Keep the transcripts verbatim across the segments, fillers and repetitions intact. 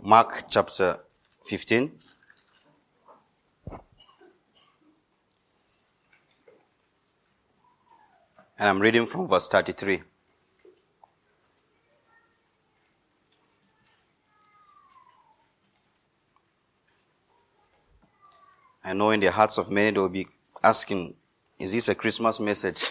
Mark chapter fifteen. And I'm reading from verse thirty-three. I know in the hearts of many they will be asking, is this a Christmas message?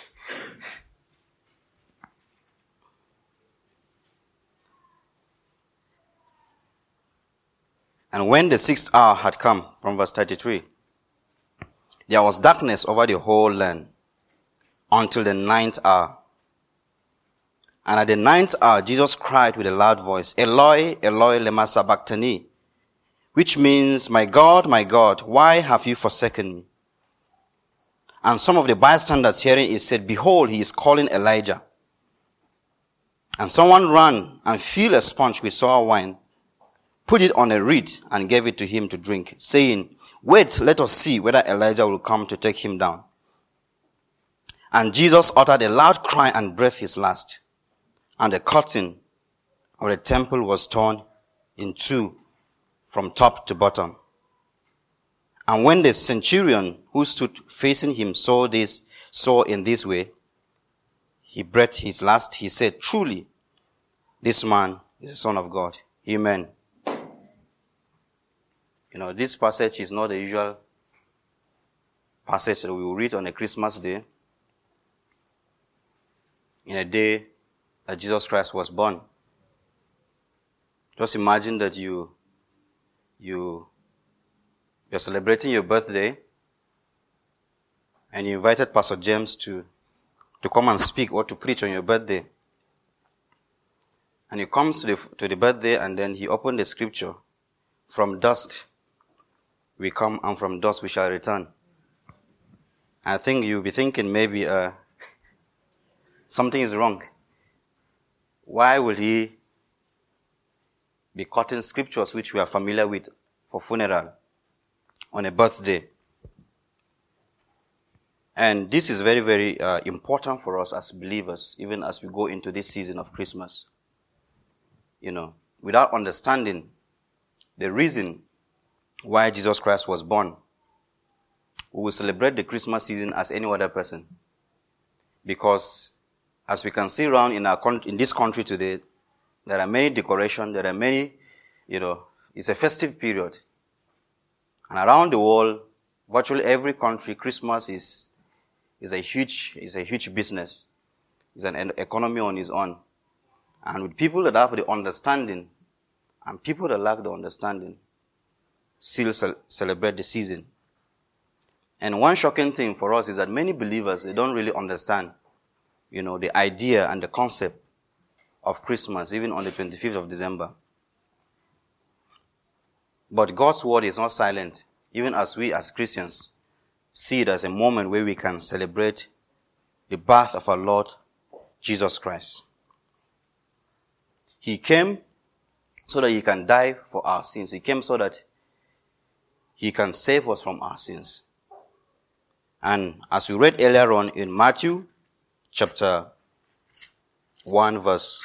And when the sixth hour had come, from verse thirty-three, there was darkness over the whole land until the ninth hour. And at the ninth hour, Jesus cried with a loud voice, Eloi, Eloi, lema sabachthani, which means, my God, my God, why have you forsaken me? And some of the bystanders hearing it said, behold, he is calling Elijah. And someone ran and filled a sponge with sour wine, put it on a reed, and gave it to him to drink, saying, wait, let us see whether Elijah will come to take him down. And Jesus uttered a loud cry and breathed his last. And the curtain of the temple was torn in two from top to bottom. And when the centurion who stood facing him saw this, saw in this way, he breathed his last. He said, truly, this man is the Son of God. Amen. You know, this passage is not the usual passage that we will read on a Christmas day, in a day that Jesus Christ was born. Just imagine that you, you, you're celebrating your birthday, and you invited Pastor James to, to come and speak or to preach on your birthday. And he comes to the, to the birthday, and then he opened the scripture, from dust we come, and from dust we shall return. I think you'll be thinking maybe uh, something is wrong. Why will he be quoting scriptures which we are familiar with for funeral on a birthday? And this is very, very uh, important for us as believers, even as we go into this season of Christmas. You know, without understanding the reason why Jesus Christ was born, we will celebrate the Christmas season as any other person. Because as we can see around in our con- in this country today, there are many decorations, there are many, you know, it's a festive period. And around the world, virtually every country, Christmas is is a huge is a huge business. It's an economy on its own. And with people that have the understanding and people that lack the understanding, still ce- celebrate the season. And one shocking thing for us is that many believers, they don't really understand, you know, the idea and the concept of Christmas, even on the twenty-fifth of December. But God's word is not silent, even as we as Christians see it as a moment where we can celebrate the birth of our Lord Jesus Christ. He came so that he can die for our sins. He came so that he can save us from our sins. And as we read earlier on in Matthew chapter one verse,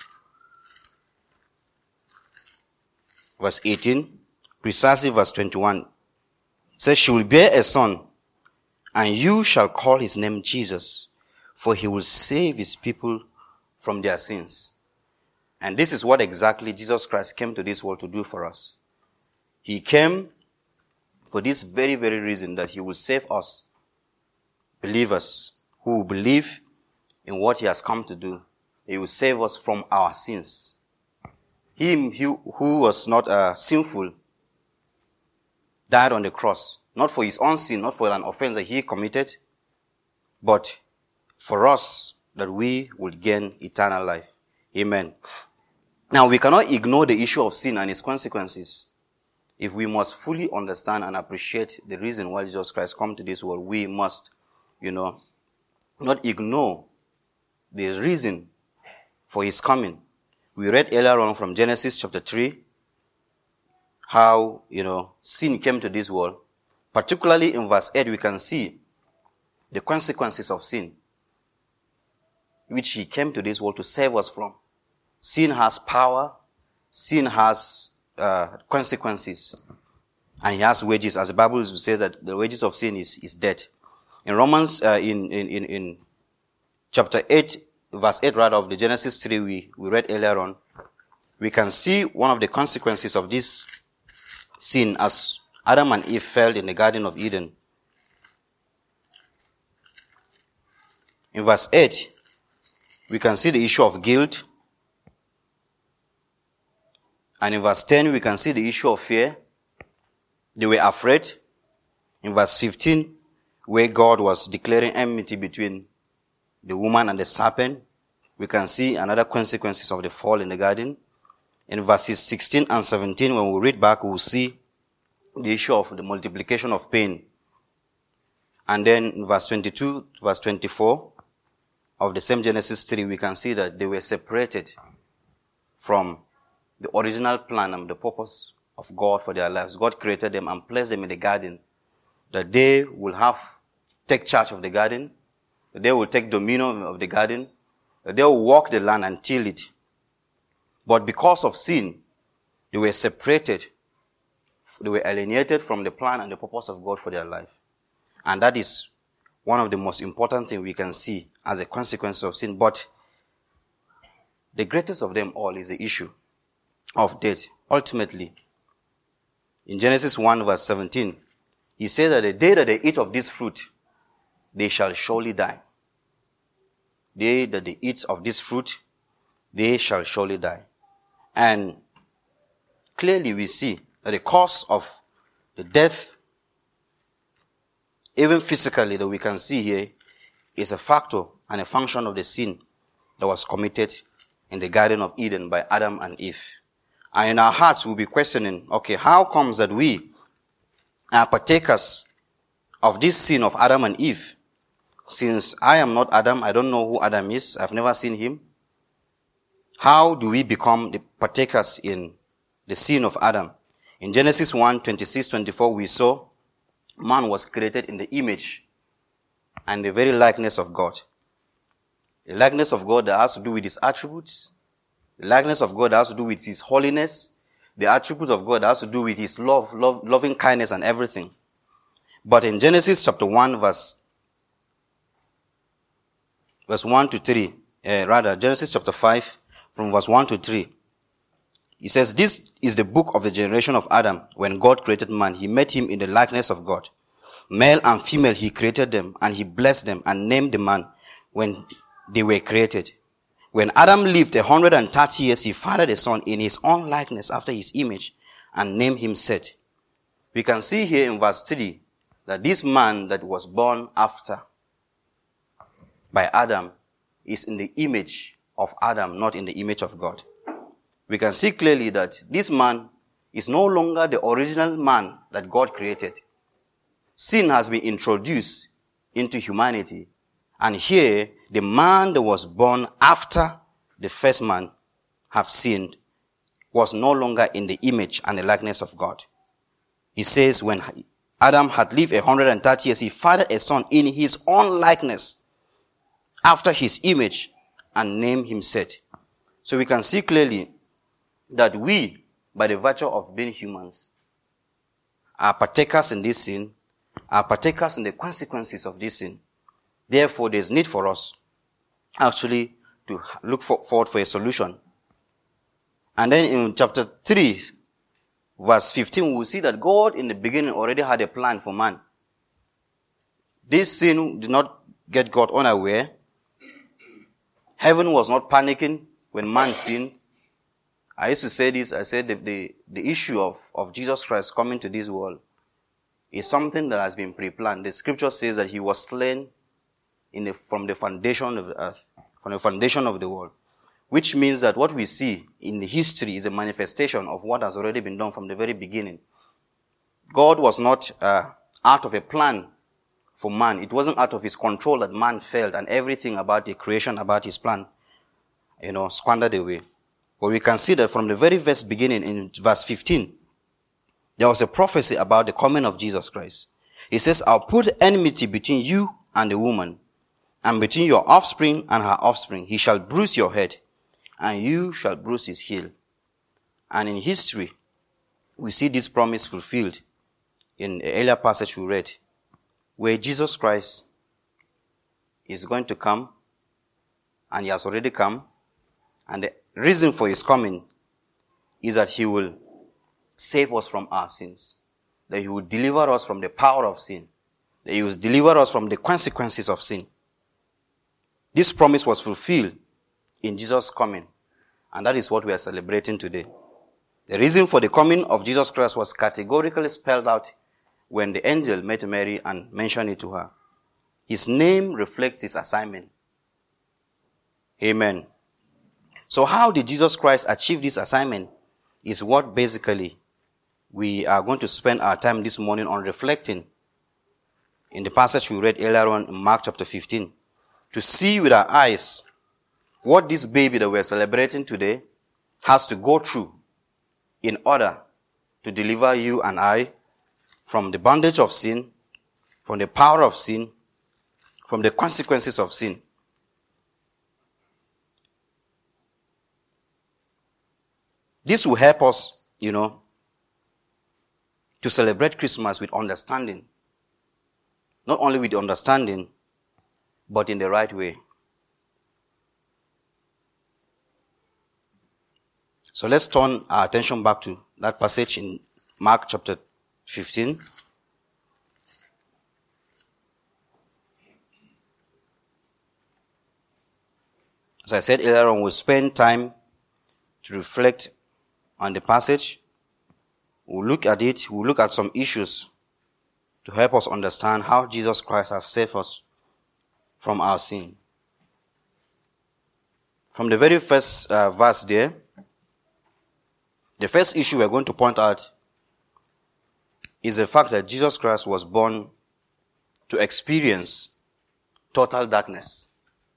verse eighteen, precisely verse twenty-one, says, she will bear a son, and you shall call his name Jesus, for he will save his people from their sins. And this is what exactly Jesus Christ came to this world to do for us. He came for this very, very reason, that he will save us, believers who believe in what he has come to do. He will save us from our sins. Him who was not uh, sinful died on the cross, not for his own sin, not for an offense that he committed, but for us, that we would gain eternal life. Amen. Now, we cannot ignore the issue of sin and its consequences. If we must fully understand and appreciate the reason why Jesus Christ came to this world, we must, you know, not ignore the reason for his coming. We read earlier on from Genesis chapter three, how, you know, sin came to this world. Particularly in verse eight, we can see the consequences of sin, which he came to this world to save us from. Sin has power. Sin has uh, consequences. And he has wages, as the Bible says that the wages of sin is, is death. In Romans, uh, in, in, in, in chapter eight, verse eight rather of the Genesis three we, we read earlier on, we can see one of the consequences of this sin as Adam and Eve fell in the Garden of Eden. In verse eight, we can see the issue of guilt. And in verse ten, we can see the issue of fear. They were afraid. In verse fifteen, where God was declaring enmity between the woman and the serpent, we can see another consequences of the fall in the garden. In verses sixteen and seventeen, when we read back, we will see the issue of the multiplication of pain. And then in verse twenty-two, verse twenty-four of the same Genesis three, we can see that they were separated from the original plan and the purpose of God for their lives. God created them and placed them in the garden, that they will have, take charge of the garden, that they will take dominion of the garden, that they will walk the land and till it. But because of sin, they were separated, they were alienated from the plan and the purpose of God for their life. And that is one of the most important things we can see as a consequence of sin. But the greatest of them all is the issue of death. Ultimately, in Genesis one verse seventeen, he says that the day that they eat of this fruit, they shall surely die. The day that they eat of this fruit, they shall surely die. And clearly we see that the cause of the death, even physically that we can see here, is a factor and a function of the sin that was committed in the Garden of Eden by Adam and Eve. And in our hearts we'll be questioning, okay, how comes that we are partakers of this sin of Adam and Eve? Since I am not Adam, I don't know who Adam is, I've never seen him. How do we become the partakers in the sin of Adam? In Genesis one, twenty-six, twenty-four, we saw man was created in the image and the very likeness of God. The likeness of God that has to do with his attributes, the likeness of God that has to do with his holiness, the attributes of God that has to do with his love, love, loving kindness and everything. But in Genesis chapter one, verse, verse one to three, uh, rather, Genesis chapter five, from verse one to three, he says, this is the book of the generation of Adam. When God created man, he made him in the likeness of God. Male and female, he created them, and he blessed them and named the man when they were created. When Adam lived a hundred and thirty years, he fathered a son in his own likeness after his image and named him Seth. We can see here in verse three that this man that was born after by Adam is in the image of Adam, not in the image of God. We can see clearly that this man is no longer the original man that God created. Sin has been introduced into humanity. And here, the man that was born after the first man have sinned was no longer in the image and the likeness of God. He says when Adam had lived a hundred and thirty years, he fathered a son in his own likeness after his image and named him Seth. So we can see clearly that we, by the virtue of being humans, are partakers in this sin, are partakers in the consequences of this sin. Therefore, there's need for us actually to look for, forward for a solution. And then in chapter three, verse fifteen, we will see that God in the beginning already had a plan for man. This sin did not get God unaware. Heaven was not panicking when man sinned. I used to say this, I said that the, the issue of, of Jesus Christ coming to this world is something that has been pre-planned. The scripture says that he was slain in the, from the foundation of the earth, from the foundation of the world. Which means that what we see in the history is a manifestation of what has already been done from the very beginning. God was not uh, out of a plan for man. It wasn't out of his control that man failed and everything about the creation, about his plan, you know, squandered away. But we can see that from the very first beginning in verse fifteen, there was a prophecy about the coming of Jesus Christ. He says, I'll put enmity between you and the woman, and between your offspring and her offspring. He shall bruise your head, and you shall bruise his heel. And in history, we see this promise fulfilled in the earlier passage we read, where Jesus Christ is going to come, and he has already come, and the reason for his coming is that he will save us from our sins, that he will deliver us from the power of sin, that he will deliver us from the consequences of sin. This promise was fulfilled in Jesus' coming, and that is what we are celebrating today. The reason for the coming of Jesus Christ was categorically spelled out when the angel met Mary and mentioned it to her. His name reflects his assignment. Amen. So how did Jesus Christ achieve this assignment is what basically we are going to spend our time this morning on reflecting in the passage we read earlier on in Mark chapter fifteen, to see with our eyes what this baby that we're celebrating today has to go through in order to deliver you and I from the bondage of sin, from the power of sin, from the consequences of sin. This will help us, you know, to celebrate Christmas with understanding. Not only with understanding, but in the right way. So let's turn our attention back to that passage in Mark chapter fifteen. As I said earlier on, we'll spend time to reflect on the passage. We'll look at it. We'll look at some issues to help us understand how Jesus Christ has saved us from our sin. From the very first uh, verse there, the first issue we're going to point out is the fact that Jesus Christ was born to experience total darkness.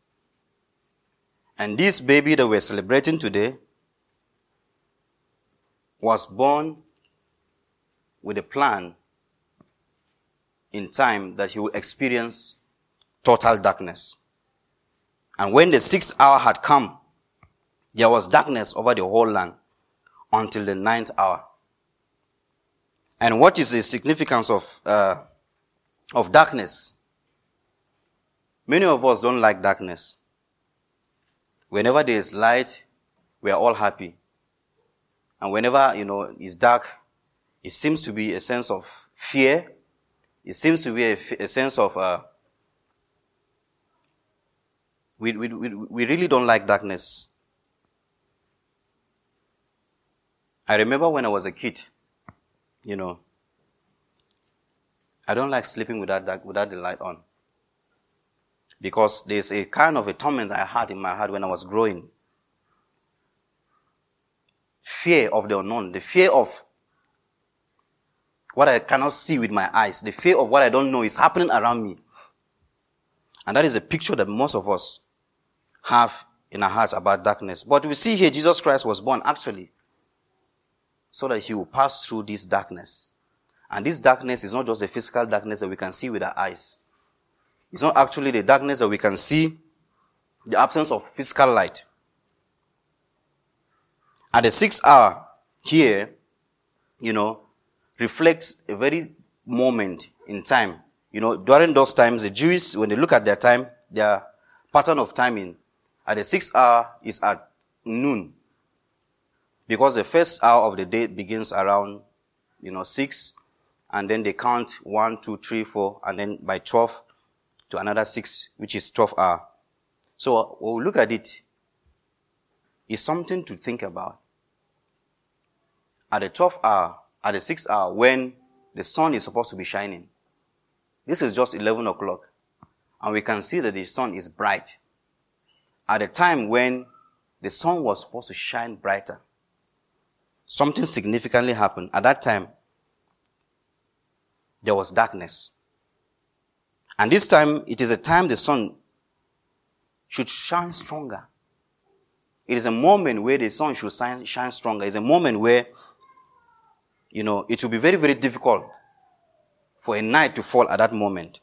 And this baby that we're celebrating today was born with a plan in time that he would experience total darkness. And when the sixth hour had come, there was darkness over the whole land until the ninth hour. And what is the significance of uh, of darkness? Many of us don't like darkness. Whenever there is light, we are all happy. And whenever, you know, it's dark, it seems to be a sense of fear. It seems to be a, a sense of, uh, we, we, we, we really don't like darkness. I remember when I was a kid, you know, I don't like sleeping without that, without the light on. Because there's a kind of a torment I had in my heart when I was growing. Fear of the unknown, the fear of what I cannot see with my eyes, the fear of what I don't know is happening around me. And that is a picture that most of us have in our hearts about darkness. But we see here Jesus Christ was born actually so that he will pass through this darkness. And this darkness is not just a physical darkness that we can see with our eyes. It's not actually the darkness that we can see, the absence of physical light. At the sixth hour here, you know, reflects a very moment in time. You know, during those times, the Jews, when they look at their time, their pattern of timing, at the sixth hour is at noon. Because the first hour of the day begins around, you know, six, and then they count one, two, three, four, and then by twelve to another six, which is twelve hour. So when we look at it, it's something to think about. At the twelfth hour, at the sixth hour, when the sun is supposed to be shining, this is just eleven o'clock, and we can see that the sun is bright. At the time when the sun was supposed to shine brighter, something significantly happened. At that time, there was darkness. And this time, it is a time the sun should shine stronger. It is a moment where the sun should shine, shine stronger. It's a moment where, you know, it will be very, very difficult for a night to fall at that moment.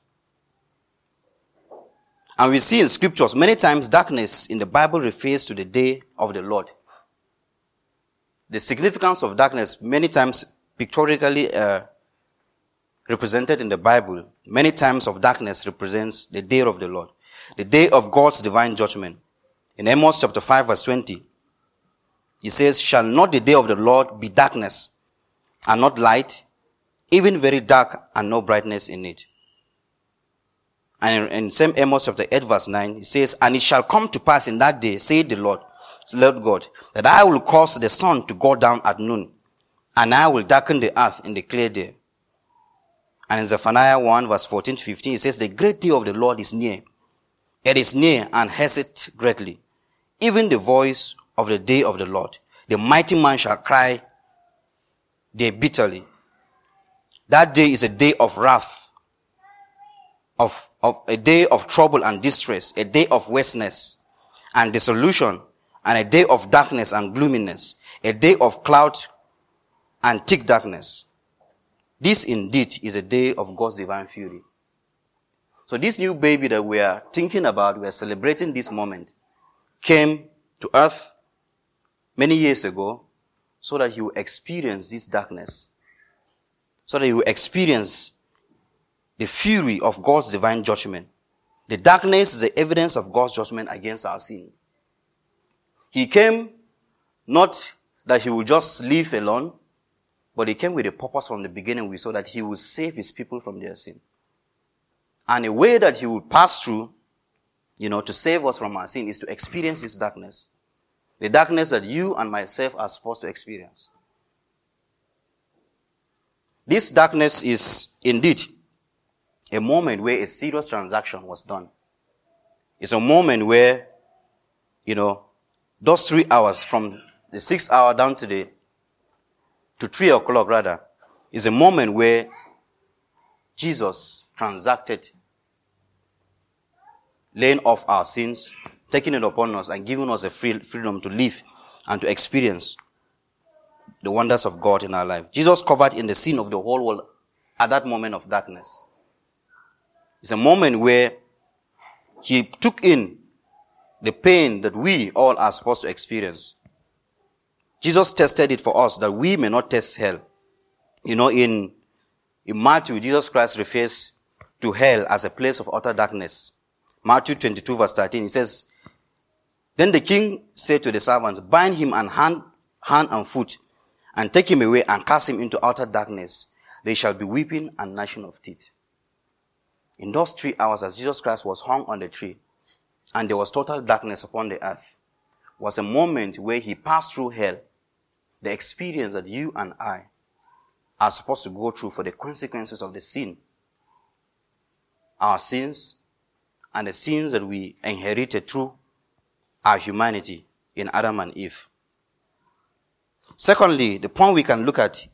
And we see in scriptures, many times darkness in the Bible refers to the day of the Lord. The significance of darkness many times pictorially uh, represented in the Bible, many times of darkness represents the day of the Lord, the day of God's divine judgment. In Amos chapter five verse twenty, he says, shall not the day of the Lord be darkness and not light, even very dark and no brightness in it? And in, in same Amos chapter eight verse nine, he says, and it shall come to pass in that day, saith the Lord, Lord God, that I will cause the sun to go down at noon, and I will darken the earth in the clear day. And in Zephaniah one verse fourteen to fifteen, it says, the great day of the Lord is near. It is near and hasteth greatly. Even the voice of the day of the Lord. The mighty man shall cry there bitterly. That day is a day of wrath, of, of a day of trouble and distress, a day of wasteness and dissolution, and a day of darkness and gloominess, a day of cloud and thick darkness. This indeed is a day of God's divine fury. So this new baby that we are thinking about, we are celebrating this moment, came to earth many years ago so that he will experience this darkness, so that he will experience the fury of God's divine judgment. The darkness is the evidence of God's judgment against our sin. He came not that he would just live alone, but he came with a purpose from the beginning. We saw that he would save his people from their sin. And a way that he would pass through, you know, to save us from our sin is to experience this darkness. The darkness that you and myself are supposed to experience. This darkness is indeed a moment where a serious transaction was done. It's a moment where, you know, those three hours from the sixth hour down to the, to three o'clock rather, is a moment where Jesus transacted laying off our sins, taking it upon us and giving us a free freedom to live and to experience the wonders of God in our life. Jesus covered in the sin of the whole world at that moment of darkness. It's a moment where he took in the pain that we all are supposed to experience. Jesus tested it for us that we may not test hell. You know, in, in Matthew, Jesus Christ refers to hell as a place of utter darkness. Matthew twenty-two verse thirteen, he says, then the king said to the servants, bind him and hand, hand and foot, and take him away and cast him into outer darkness. They shall be weeping and gnashing of teeth. In those three hours as Jesus Christ was hung on the tree, and there was total darkness upon the earth, was a moment where he passed through hell, the experience that you and I are supposed to go through for the consequences of the sin. Our sins and the sins that we inherited through our humanity in Adam and Eve. Secondly, the point we can look at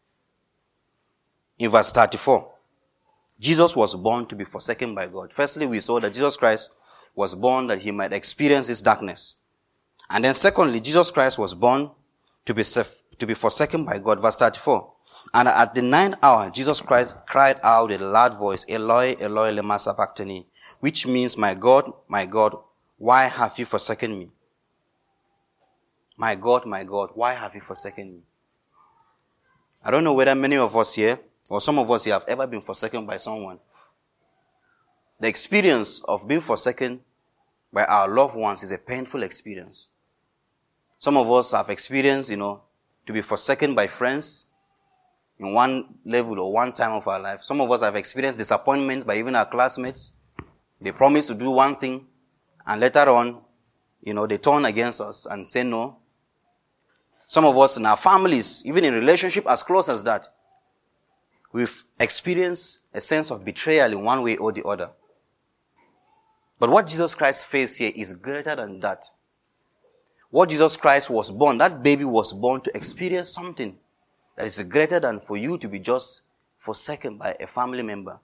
in verse thirty-four, Jesus was born to be forsaken by God. Firstly, we saw that Jesus Christ was born that he might experience this darkness. And then secondly, Jesus Christ was born to be to be forsaken by God. Verse thirty-four. And at the ninth hour, Jesus Christ cried out with a loud voice, Eloi, Eloi, lema sabachthani, which means, my God, my God, why have you forsaken me? My God, my God, why have you forsaken me? I don't know whether many of us here, or some of us here, have ever been forsaken by someone. The experience of being forsaken by our loved ones is a painful experience. Some of us have experienced, you know, to be forsaken by friends in one level or one time of our life. Some of us have experienced disappointment by even our classmates. They promise to do one thing, and later on, you know, they turn against us and say no. Some of us in our families, even in relationship as close as that, we've experienced a sense of betrayal in one way or the other. But what Jesus Christ faced here is greater than that. What Jesus Christ was born, that baby was born to experience something that is greater than for you to be just forsaken by a family member.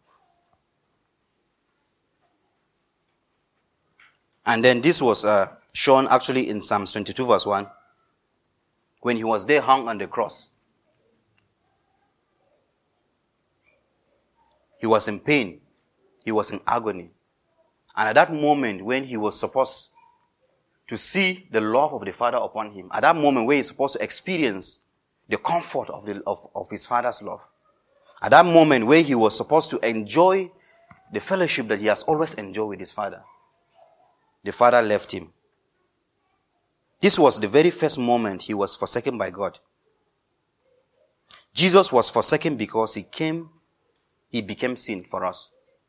And then this was uh, shown actually in Psalm twenty-two verse one. When he was there hung on the cross. He was in pain. He was in agony. And at that moment when he was supposed to see the love of the Father upon him, at that moment where he's supposed to experience the comfort of, the, of, of his father's love. At that moment where he was supposed to enjoy the fellowship that he has always enjoyed with his father, the father left him. This was the very first moment he was forsaken by God. Jesus was forsaken because he came, he became sin for us.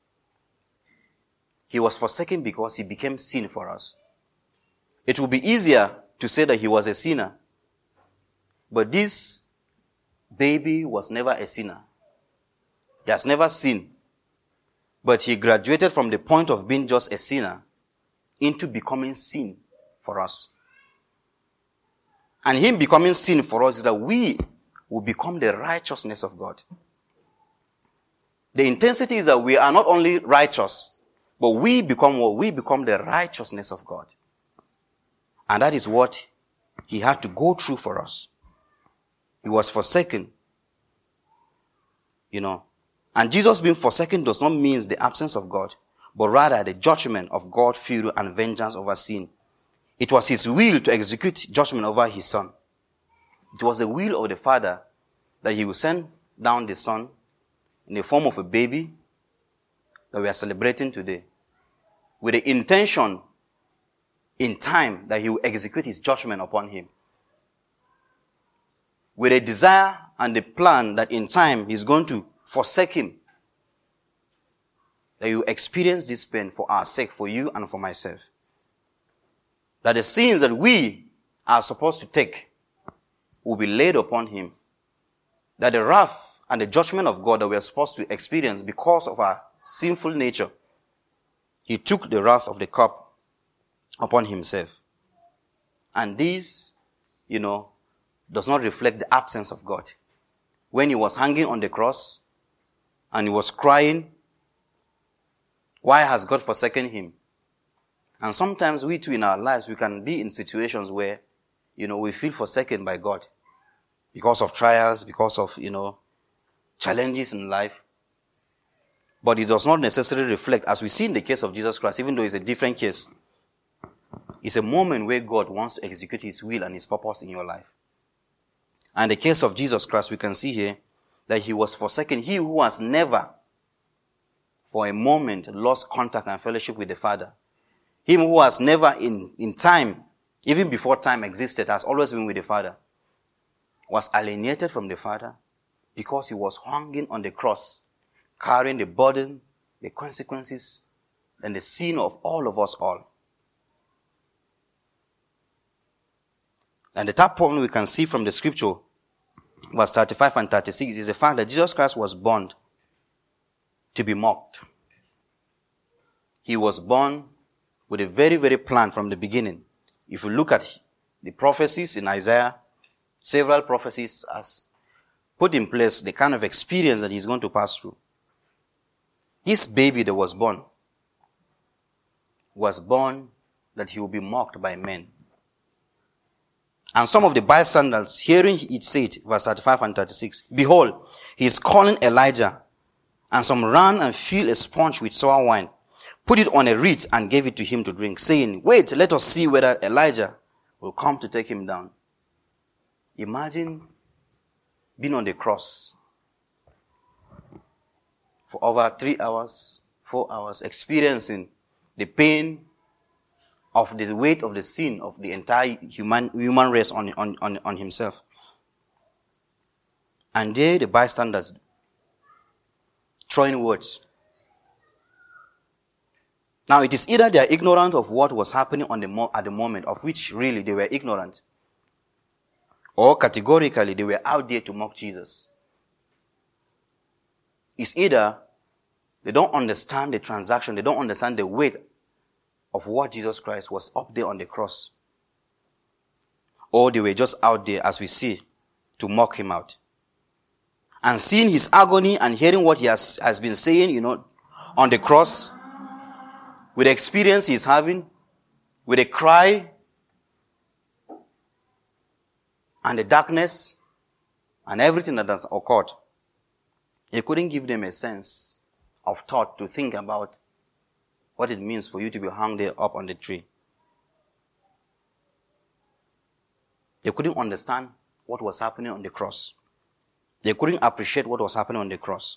He was forsaken because he became sin for us. It would be easier to say that he was a sinner. But this baby was never a sinner. He has never sinned. But he graduated from the point of being just a sinner into becoming sin for us. And him becoming sin for us is that we will become the righteousness of God. The intensity is that we are not only righteous, but we become what? We become the righteousness of God. And that is what he had to go through for us. He was forsaken. You know. And Jesus being forsaken does not mean the absence of God, but rather the judgment of God, fury, and vengeance over sin. It was his will to execute judgment over his son. It was the will of the Father that he would send down the Son in the form of a baby that we are celebrating today, with the intention in time that he will execute his judgment upon him, with a desire and the plan that in time he's going to forsake him, that you experience this pain for our sake, for you and for myself. That the sins that we are supposed to take will be laid upon him. That the wrath and the judgment of God that we are supposed to experience because of our sinful nature, he took the wrath of the cup upon himself. And this, you know, does not reflect the absence of God. When he was hanging on the cross and he was crying, why has God forsaken him? And sometimes we too in our lives, we can be in situations where, you know, we feel forsaken by God because of trials, because of, you know, challenges in life. But it does not necessarily reflect, as we see in the case of Jesus Christ, even though it's a different case. It's a moment where God wants to execute his will and his purpose in your life. And in the case of Jesus Christ, we can see here that he was forsaken. He who has never, for a moment, lost contact and fellowship with the Father. Him who has never in, in time, even before time existed, has always been with the Father, was alienated from the Father because he was hanging on the cross, carrying the burden, the consequences, and the sin of all of us all. And the third point we can see from the scripture, verse thirty-five and thirty-six, is the fact that Jesus Christ was born to be mocked. He was born with a very, very plan from the beginning. If you look at the prophecies in Isaiah, several prophecies has put in place the kind of experience that he's going to pass through. This baby that was born was born that he will be mocked by men. And some of the bystanders, hearing it said, verse thirty-five and thirty-six, behold, he is calling Elijah. And some ran and filled a sponge with sour wine, put it on a reed and gave it to him to drink, saying, wait, let us see whether Elijah will come to take him down. Imagine being on the cross for over three hours, four hours, experiencing the pain of the weight of the sin of the entire human, human race on, on, on, on himself. And there the bystanders throwing words. Now it is either they are ignorant of what was happening on the mo- at the moment, of which really they were ignorant, or categorically they were out there to mock Jesus. It's either they don't understand the transaction, they don't understand the weight of what Jesus Christ was up there on the cross, or they were just out there, as we see, to mock him out. And seeing his agony and hearing what he has, has been saying, you know, on the cross, with the experience he's having, with a cry, and the darkness, and everything that has occurred, he couldn't give them a sense of thought to think about what it means for you to be hung there up on the tree. They couldn't understand what was happening on the cross. They couldn't appreciate what was happening on the cross.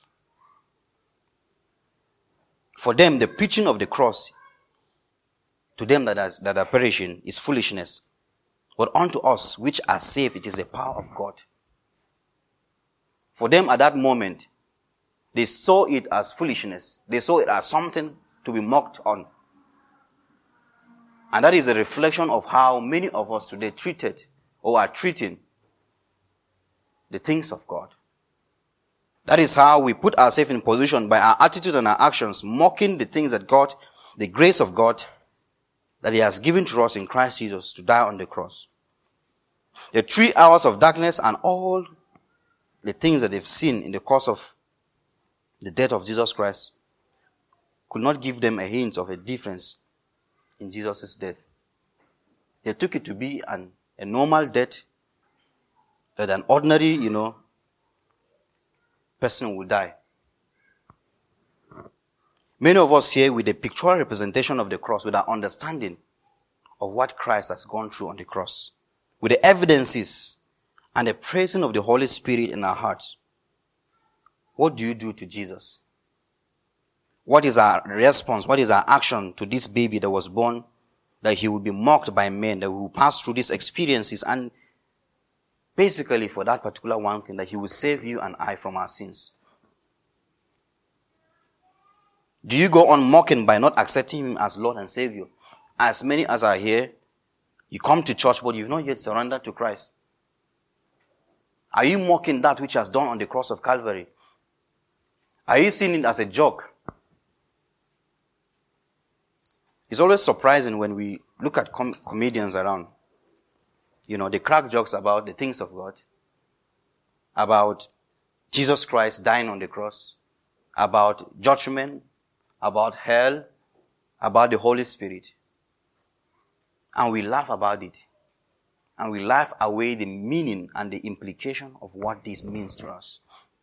For them, the preaching of the cross, to them that, has, that are perishing, is foolishness. But unto us which are saved, it is the power of God. For them at that moment, they saw it as foolishness. They saw it as something to be mocked on. And that is a reflection of how many of us today treated or are treating the things of God. That is how we put ourselves in position by our attitude and our actions, mocking the things that God, the grace of God, that He has given to us in Christ Jesus to die on the cross. The three hours of darkness and all the things that they've seen in the course of the death of Jesus Christ could not give them a hint of a difference in Jesus' death. They took it to be an, a normal death, that an ordinary, you know, person will die. Many of us here with a pictorial representation of the cross, with our understanding of what Christ has gone through on the cross, with the evidences and the praising of the Holy Spirit in our hearts. What do you do to Jesus? What is our response? What is our action to this baby that was born, that he will be mocked by men, that will pass through these experiences, and basically for that particular one thing, that he will save you and I from our sins? Do you go on mocking by not accepting Him as Lord and Savior? As many as are here, you come to church, but you've not yet surrendered to Christ. Are you mocking that which has done on the cross of Calvary? Are you seeing it as a joke? It's always surprising when we look at com- comedians around. You know, they crack jokes about the things of God, about Jesus Christ dying on the cross, about judgment, about hell, about the Holy Spirit. And we laugh about it. And we laugh away the meaning and the implication of what this means to us.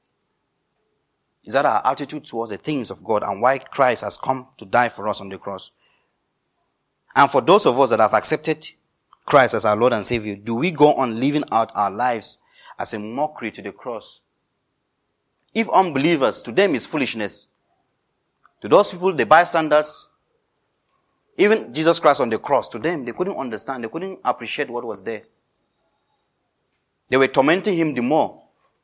Is that our attitude towards the things of God and why Christ has come to die for us on the cross? And for those of us that have accepted Christ as our Lord and Savior, do we go on living out our lives as a mockery to the cross? If unbelievers, to them is foolishness. To those people, the bystanders, even Jesus Christ on the cross, to them, they couldn't understand, they couldn't appreciate what was there. They were tormenting Him the more.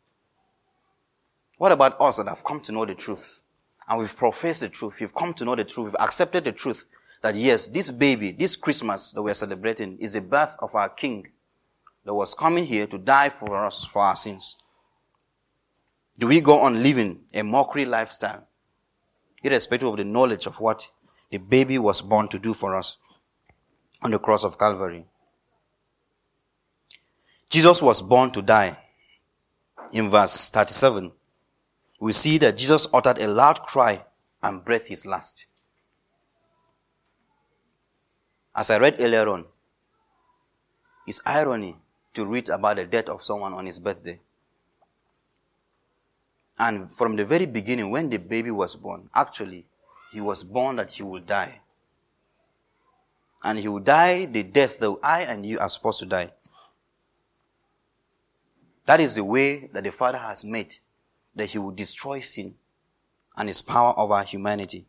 What about us that have come to know the truth? And we've professed the truth, we've come to know the truth, we've accepted the truth, that yes, this baby, this Christmas that we're celebrating is the birth of our King that was coming here to die for us, for our sins. Do we go on living a mockery lifestyle, irrespective of the knowledge of what the baby was born to do for us on the cross of Calvary? Jesus was born to die. In verse thirty-seven, we see that Jesus uttered a loud cry and breathed his last. As I read earlier on, it's irony to read about the death of someone on his birthday. And from the very beginning, when the baby was born, actually, he was born that he would die. And he would die the death that I and you are supposed to die. That is the way that the Father has made, that He will destroy sin and His power over humanity.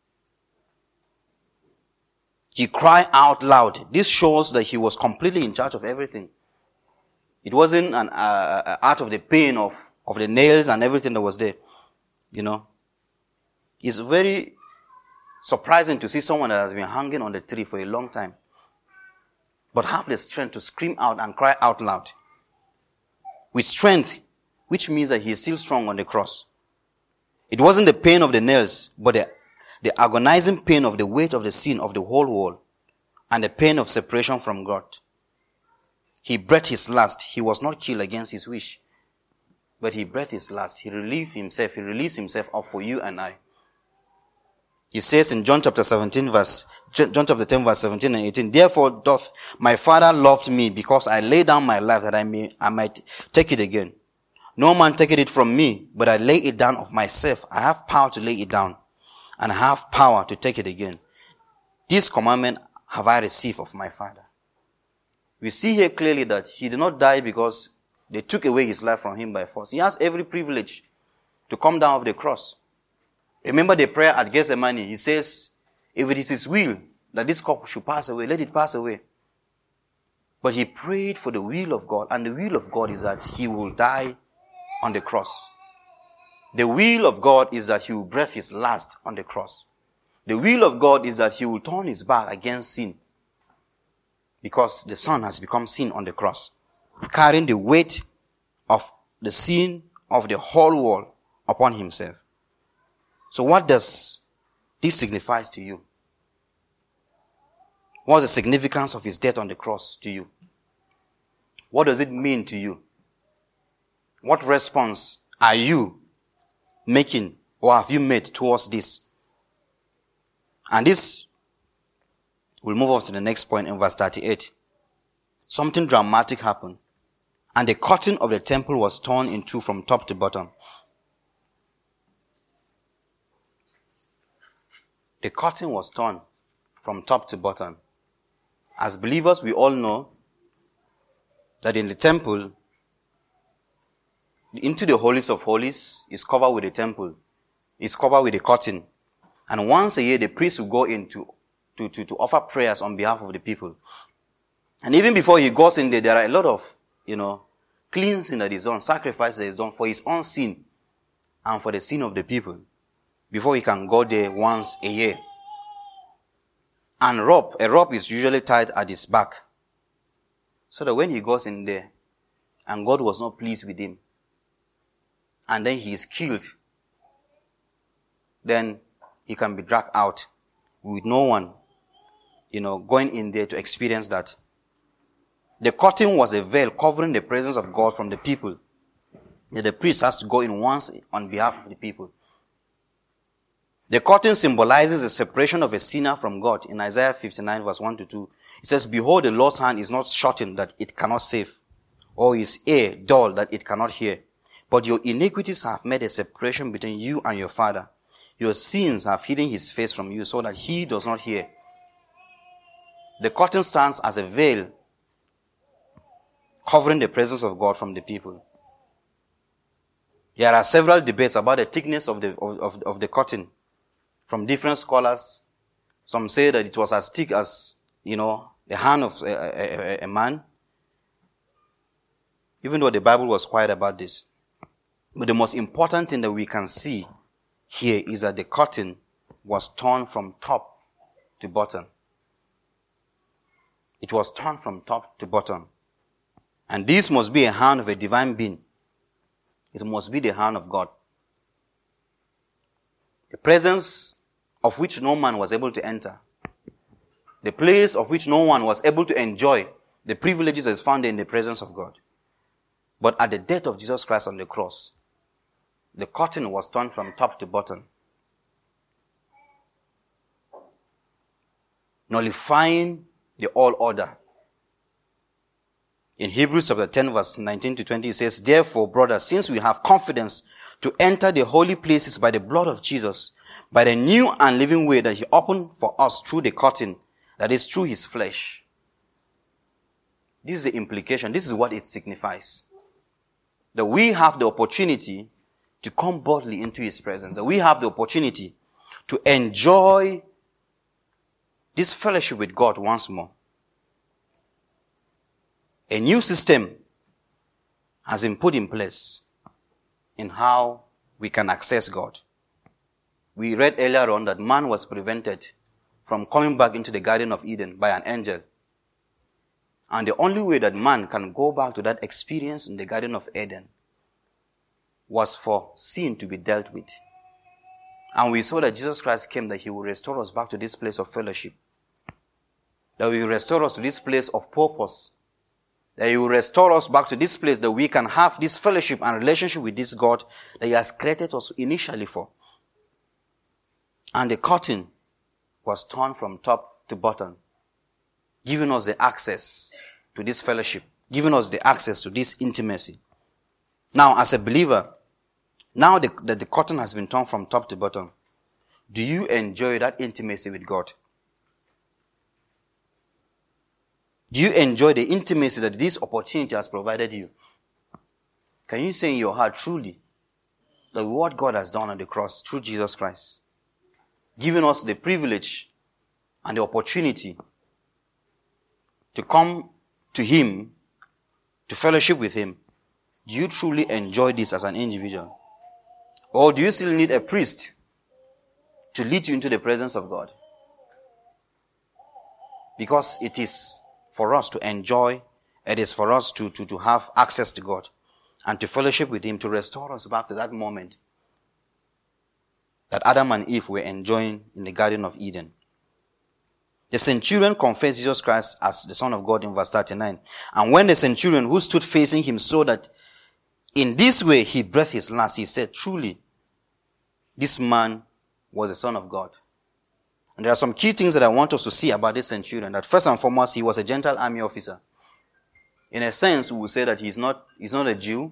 He cried out loud. This shows that He was completely in charge of everything. It wasn't an uh, out of the pain of, of the nails and everything that was there. You know, it's very surprising to see someone that has been hanging on the tree for a long time, but have the strength to scream out and cry out loud. With strength, which means that he is still strong on the cross. It wasn't the pain of the nails, but the, the agonizing pain of the weight of the sin of the whole world and the pain of separation from God. He breathed his last. He was not killed against his wish, but he breathed his last. He relieved himself. He released himself up for you and I. He says in John chapter seventeen, verse, John chapter ten, verse seventeen and eighteen, therefore doth my Father loved me, because I lay down my life that I may, I might take it again. No man taketh it from me, but I lay it down of myself. I have power to lay it down, and I have power to take it again. This commandment have I received of my Father. We see here clearly that he did not die because They took away his life from him by force. He has every privilege to come down off the cross. Remember the prayer at Gethsemane. He says, if it is his will that this cup should pass away, let it pass away. But he prayed for the will of God, and the will of God is that he will die on the cross. The will of God is that he will breathe his last on the cross. The will of God is that he will turn his back against sin, because the Son has become sin on the cross, carrying the weight of the sin of the whole world upon himself. So what does this signify to you? What's the significance of his death on the cross to you? What does it mean to you? What response are you making or have you made towards this? And this, we'll move on to the next point in verse thirty-eight. Something dramatic happened, and the curtain of the temple was torn in two from top to bottom. The curtain was torn from top to bottom. As believers, we all know that in the temple, into the holies of holies is covered with the temple. It's covered with a curtain. And once a year, the priest will go in to, to, to, to offer prayers on behalf of the people. And even before he goes in there, there are a lot of, you know, cleansing that is done, sacrifice that is done for his own sin and for the sin of the people, before he can go there once a year. And rope, a rope is usually tied at his back, so that when he goes in there, and God was not pleased with him, and then he is killed, then he can be dragged out with no one, you know, going in there to experience that. The curtain was a veil covering the presence of God from the people. The priest has to go in once on behalf of the people. The curtain symbolizes the separation of a sinner from God. In Isaiah fifty-nine verse one to two, it says, behold, the Lord's hand is not shortened that it cannot save, or his ear dull that it cannot hear. But your iniquities have made a separation between you and your Father. Your sins have hidden his face from you so that he does not hear. The curtain stands as a veil covering the presence of God from the people. There are several debates about the thickness of the, of, of, of the curtain from different scholars. Some say that it was as thick as, you know, the hand of a, a, a, a man. Even though the Bible was quiet about this. But the most important thing that we can see here is that the curtain was torn from top to bottom. It was torn from top to bottom. And this must be a hand of a divine being. It must be the hand of God. The presence of which no man was able to enter. The place of which no one was able to enjoy the privileges that is found in the presence of God. But at the death of Jesus Christ on the cross, the curtain was torn from top to bottom, nullifying the all order. In Hebrews chapter ten verse nineteen to twenty, it says, therefore, brothers, since we have confidence to enter the holy places by the blood of Jesus, by the new and living way that he opened for us through the curtain, that is through his flesh. This is the implication. This is what it signifies. That we have the opportunity to come boldly into his presence. That we have the opportunity to enjoy this fellowship with God once more. A new system has been put in place in how we can access God. We read earlier on that man was prevented from coming back into the Garden of Eden by an angel. And the only way that man can go back to that experience in the Garden of Eden was for sin to be dealt with. And we saw that Jesus Christ came that he will restore us back to this place of fellowship. That he will restore us to this place of purpose. That he will restore us back to this place that we can have this fellowship and relationship with this God that he has created us initially for. And the curtain was torn from top to bottom, giving us the access to this fellowship, giving us the access to this intimacy. Now, as a believer, now that the, the curtain has been torn from top to bottom, do you enjoy that intimacy with God? Do you enjoy the intimacy that this opportunity has provided you? Can you say in your heart truly that what God has done on the cross through Jesus Christ, giving us the privilege and the opportunity to come to Him, to fellowship with Him, do you truly enjoy this as an individual? Or do you still need a priest to lead you into the presence of God? Because it is for us to enjoy, it is for us to, to, to have access to God and to fellowship with Him, to restore us back to that moment that Adam and Eve were enjoying in the Garden of Eden. The centurion confessed Jesus Christ as the Son of God in verse thirty-nine. And when the centurion who stood facing him saw that in this way he breathed his last, he said, truly, this man was the Son of God. And there are some key things that I want us to see about this centurion. That first and foremost, he was a Gentile army officer. In a sense, we will say that he's not, he's not a Jew.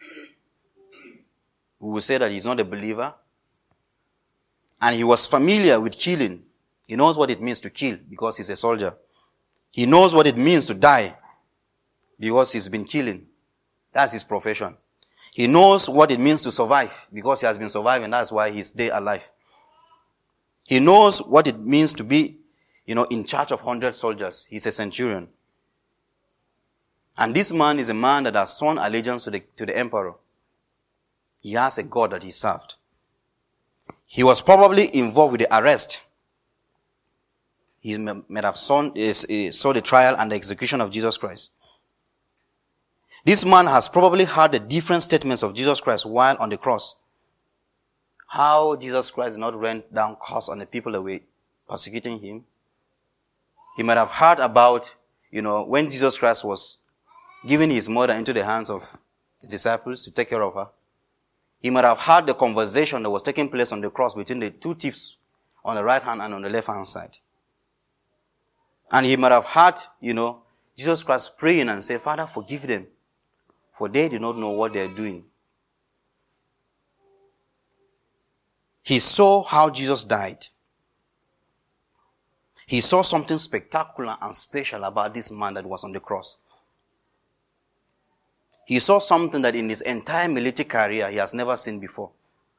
We will say that he's not a believer. And he was familiar with killing. He knows what it means to kill because he's a soldier. He knows what it means to die because he's been killing. That's his profession. He knows what it means to survive because he has been surviving. That's why he's there alive. He knows what it means to be, you know, in charge of one hundred soldiers. He's a centurion. And this man is a man that has sworn allegiance to the, to the emperor. He has a God that he served. He was probably involved with the arrest. He may have saw, saw the trial and the execution of Jesus Christ. This man has probably heard the different statements of Jesus Christ while on the cross. How Jesus Christ did not rain down curse on the people that were persecuting him. He might have heard about, you know, when Jesus Christ was giving his mother into the hands of the disciples to take care of her. He might have heard the conversation that was taking place on the cross between the two thieves on the right hand and on the left hand side. And he might have heard, you know, Jesus Christ praying and say, Father, forgive them, for they do not know what they are doing. He saw how Jesus died. He saw something spectacular and special about this man that was on the cross. He saw something that in his entire military career he has never seen before.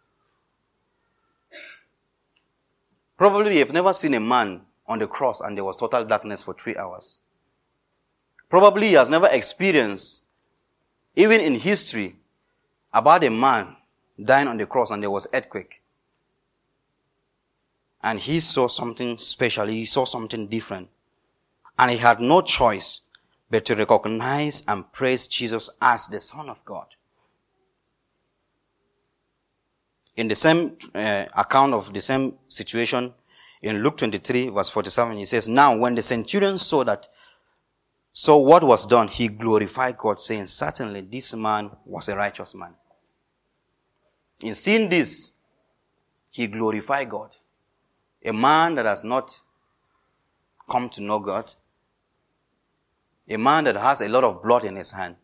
Probably you've never seen a man on the cross and there was total darkness for three hours. Probably he has never experienced, even in history, about a man dying on the cross and there was earthquake. And he saw something special. He saw something different. And he had no choice but to recognize and praise Jesus as the Son of God. In the same uh, account of the same situation, in Luke twenty-three, verse forty-seven, he says, now when the centurion saw that, saw what was done, he glorified God, saying, certainly this man was a righteous man. In seeing this, he glorified God. A man that has not come to know God, a man that has a lot of blood in his hand,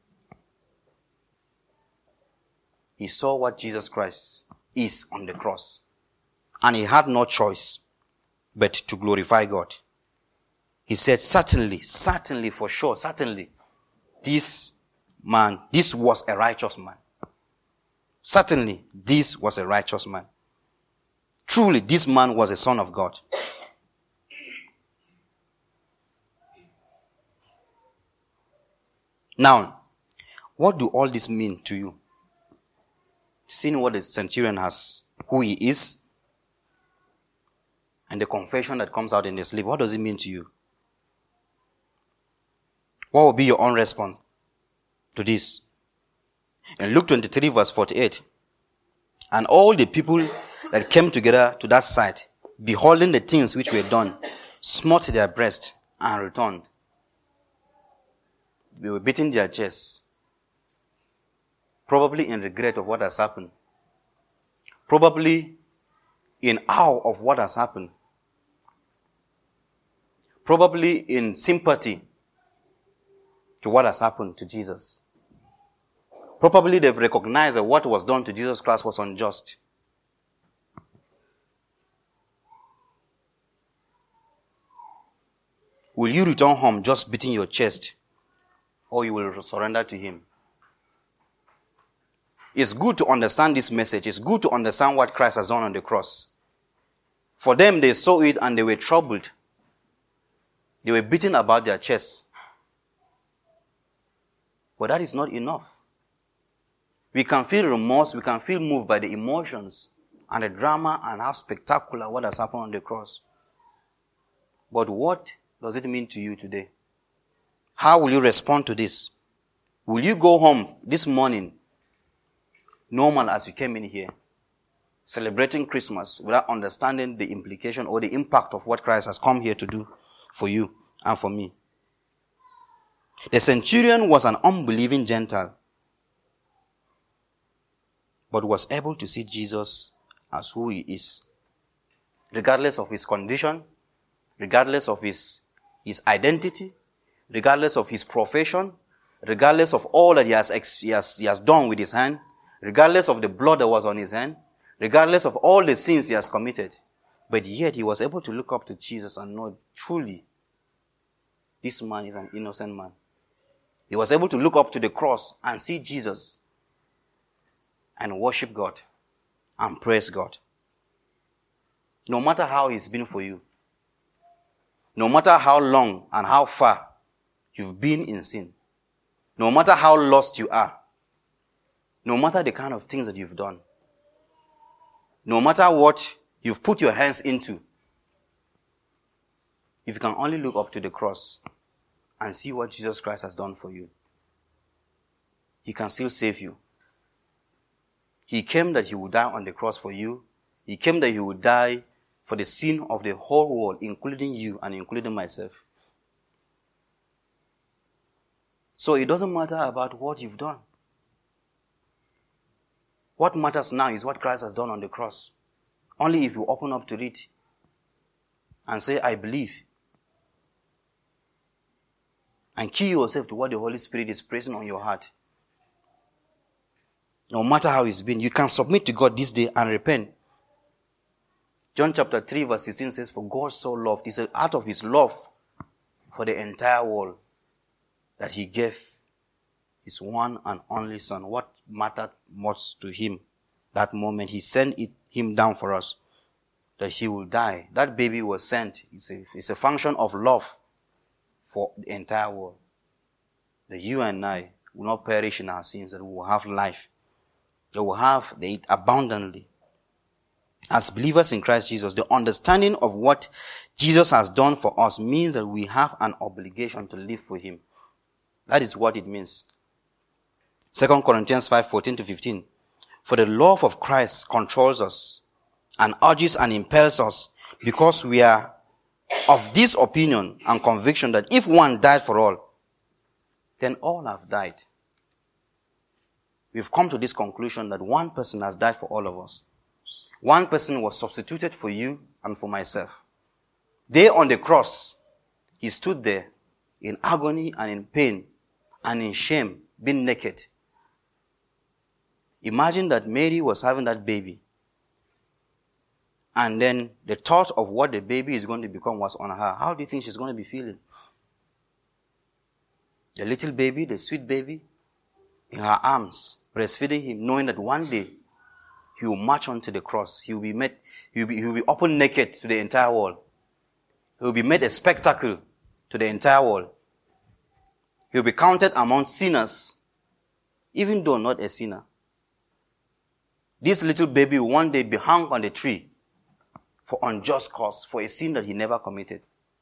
he saw what Jesus Christ is on the cross. And he had no choice but to glorify God. He said, certainly, certainly, for sure, certainly, this man, this was a righteous man. Certainly, this was a righteous man. Truly, this man was a son of God. Now, what do all this mean to you? Seeing what the centurion has, who he is, and the confession that comes out in his sleep, what does it mean to you? What will be your own response to this? In Luke twenty-three, verse forty-eight, and all the people that came together to that sight, beholding the things which were done, smote their breast and returned. They were beating their chests, probably in regret of what has happened, probably in awe of what has happened, probably in sympathy to what has happened to Jesus. Probably they've recognized that what was done to Jesus Christ was unjust. Will you return home just beating your chest, or you will surrender to him? It's good to understand this message. It's good to understand what Christ has done on the cross. For them, they saw it and they were troubled. They were beaten about their chests. But that is not enough. We can feel remorse, we can feel moved by the emotions and the drama and how spectacular what has happened on the cross. But what does it mean to you today? How will you respond to this? Will you go home this morning normal as you came in here, celebrating Christmas without understanding the implication or the impact of what Christ has come here to do for you and for me? The centurion was an unbelieving Gentile, but was able to see Jesus as who he is. Regardless of his condition, regardless of his, his identity, regardless of his profession, regardless of all that he has, ex- he, has, he has done with his hand, regardless of the blood that was on his hand, regardless of all the sins he has committed. But yet he was able to look up to Jesus and know truly this man is an innocent man. He was able to look up to the cross and see Jesus and worship God and praise God. No matter how it's been for you, no matter how long and how far you've been in sin, no matter how lost you are, no matter the kind of things that you've done, no matter what you've put your hands into, if you can only look up to the cross and see what Jesus Christ has done for you, he can still save you. He came that he would die on the cross for you. He came that he would die for the sin of the whole world, including you and including myself. So it doesn't matter about what you've done. What matters now is what Christ has done on the cross. Only if you open up to it and say, I believe, and key yourself to what the Holy Spirit is pressing on your heart. No matter how it's been, you can submit to God this day and repent. John chapter three verse sixteen says, for God so loved, it's out of his love for the entire world that he gave his one and only son. What mattered most to him that moment, he sent it, him down for us, that he will die. That baby was sent. It's a, it's a function of love for the entire world. That you and I will not perish in our sins, that we will have life. That we will have it abundantly. As believers in Christ Jesus, the understanding of what Jesus has done for us means that we have an obligation to live for him. That is what it means. Second Corinthians five, fourteen to fifteen. For the love of Christ controls us and urges and impels us, because we are of this opinion and conviction that if one died for all, then all have died. We've come to this conclusion that one person has died for all of us. One person was substituted for you and for myself. There on the cross, he stood there in agony and in pain and in shame, being naked. Imagine that Mary was having that baby. And then the thought of what the baby is going to become was on her. How do you think she's going to be feeling? The little baby, the sweet baby, in her arms, breastfeeding him, knowing that one day he will march onto the cross. He will be made, he will be, he will be open naked to the entire world. He will be made a spectacle to the entire world. He will be counted among sinners, even though not a sinner. This little baby will one day be hung on the tree for unjust cause, for a sin that he never committed.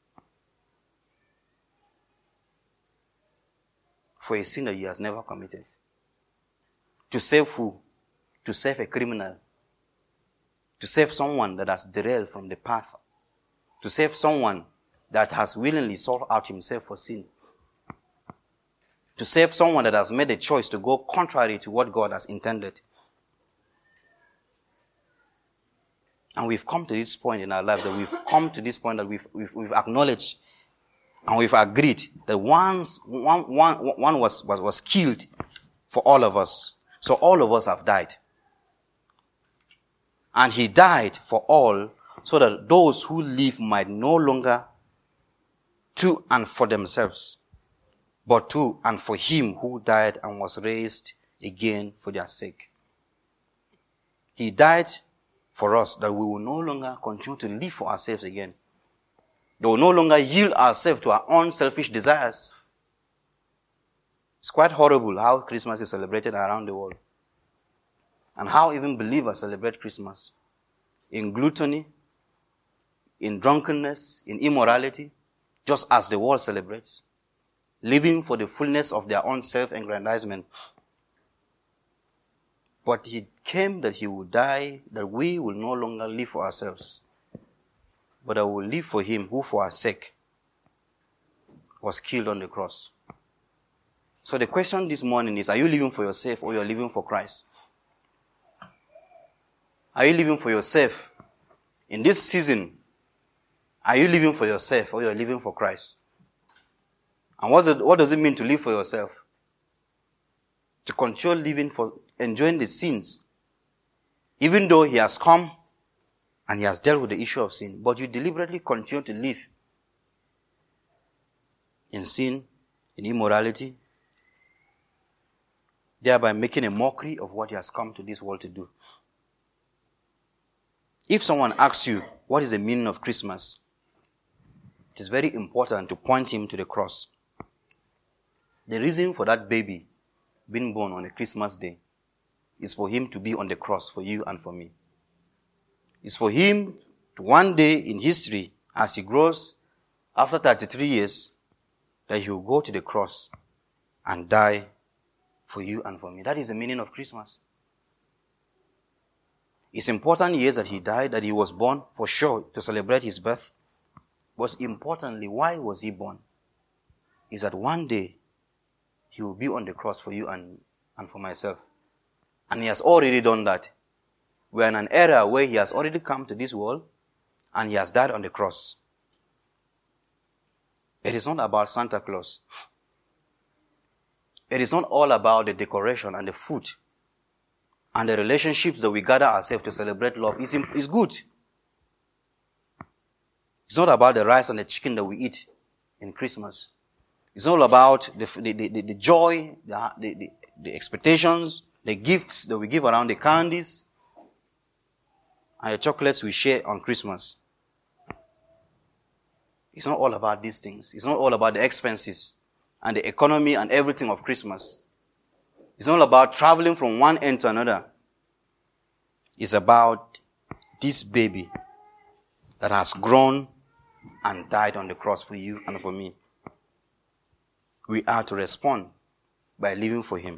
For a sin that he has never committed. To save who? To save a criminal. To save someone that has derailed from the path. To save someone that has willingly sought out himself for sin. To save someone that has made a choice to go contrary to what God has intended. And we've come to this point in our lives, that we've come to this point that we've, we've, we've acknowledged and we've agreed that once one, one, one was, was, was killed for all of us. So all of us have died. And he died for all, so that those who live might no longer to and for themselves, but to and for him who died and was raised again for their sake. He died for us that we will no longer continue to live for ourselves again. They will no longer yield ourselves to our own selfish desires. It's quite horrible how Christmas is celebrated around the world. And how even believers celebrate Christmas. In gluttony, in drunkenness, in immorality, just as the world celebrates. Living for the fullness of their own self-aggrandizement. But he came that he would die, that we will no longer live for ourselves, but that we will live for him who for our sake was killed on the cross. So the question this morning is, are you living for yourself or you are living for Christ? Are you living for yourself? In this season, are you living for yourself or you are living for Christ? And what's it, what does it mean to live for yourself? To continue living for, enjoying the sins. Even though he has come and he has dealt with the issue of sin, but you deliberately continue to live in sin, in immorality, thereby making a mockery of what he has come to this world to do. If someone asks you, what is the meaning of Christmas? It is very important to point him to the cross. The reason for that baby being born on a Christmas day is for him to be on the cross for you and for me. It's for him to one day in history, as he grows, after thirty-three years, that he will go to the cross and die for you and for me. That is the meaning of Christmas. It's important, yes, that he died, that he was born, for sure, to celebrate his birth. But importantly, why was he born? Is that one day he will be on the cross for you and, and for myself. And he has already done that. We are in an era where he has already come to this world and he has died on the cross. It is not about Santa Claus. It is not all about the decoration and the food and the relationships that we gather ourselves to celebrate love. It's, it's good. It's not about the rice and the chicken that we eat in Christmas. It's all about the, the, the, the joy, the, the, the expectations, the gifts that we give around, the candies, and the chocolates we share on Christmas. It's not all about these things. It's not all about the expenses and the economy and everything of Christmas. It's not about traveling from one end to another. It's about this baby that has grown and died on the cross for you and for me. We are to respond by living for him.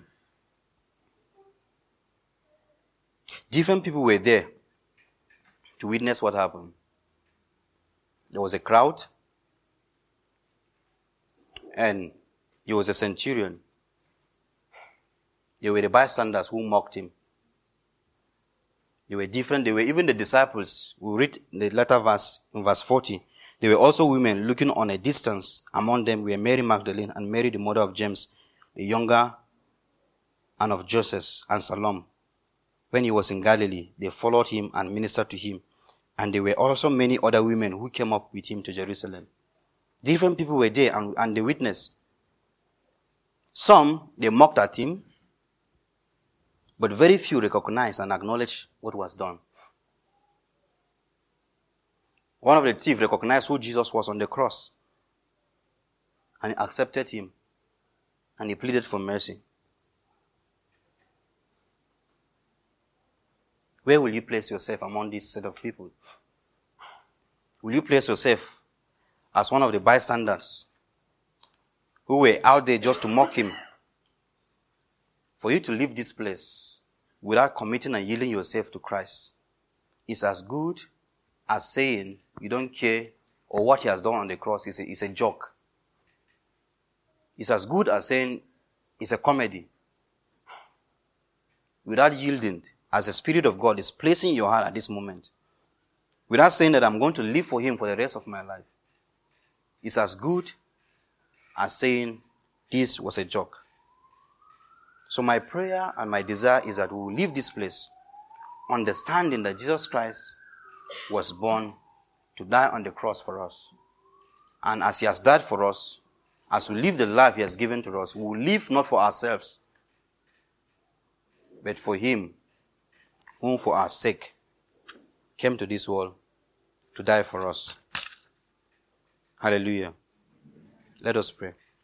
Different people were there to witness what happened. There was a crowd, and he was a centurion. There were the bystanders who mocked him. They were different. They were even the disciples. We read the latter verse, in verse forty. There were also women looking on a distance. Among them were Mary Magdalene and Mary, the mother of James, the younger, and of Joseph and Salome. When he was in Galilee, they followed him and ministered to him. And there were also many other women who came up with him to Jerusalem. Different people were there and, and they witnessed. Some, they mocked at him, but very few recognized and acknowledged what was done. One of the thieves recognized who Jesus was on the cross. And he accepted him. And he pleaded for mercy. Where will you place yourself among this set of people? Will you place yourself as one of the bystanders who were out there just to mock him? For you to leave this place without committing and yielding yourself to Christ is as good as saying you don't care or what he has done on the cross is a, is a joke. It's as good as saying it's a comedy. Without yielding, as the Spirit of God is placing in your heart at this moment, without saying that I'm going to live for him for the rest of my life, it's as good as saying this was a joke. So my prayer and my desire is that we will leave this place understanding that Jesus Christ was born to die on the cross for us. And as he has died for us, as we live the life he has given to us, we will live not for ourselves, but for him whom for our sake came to this world to die for us. Hallelujah. Let us pray.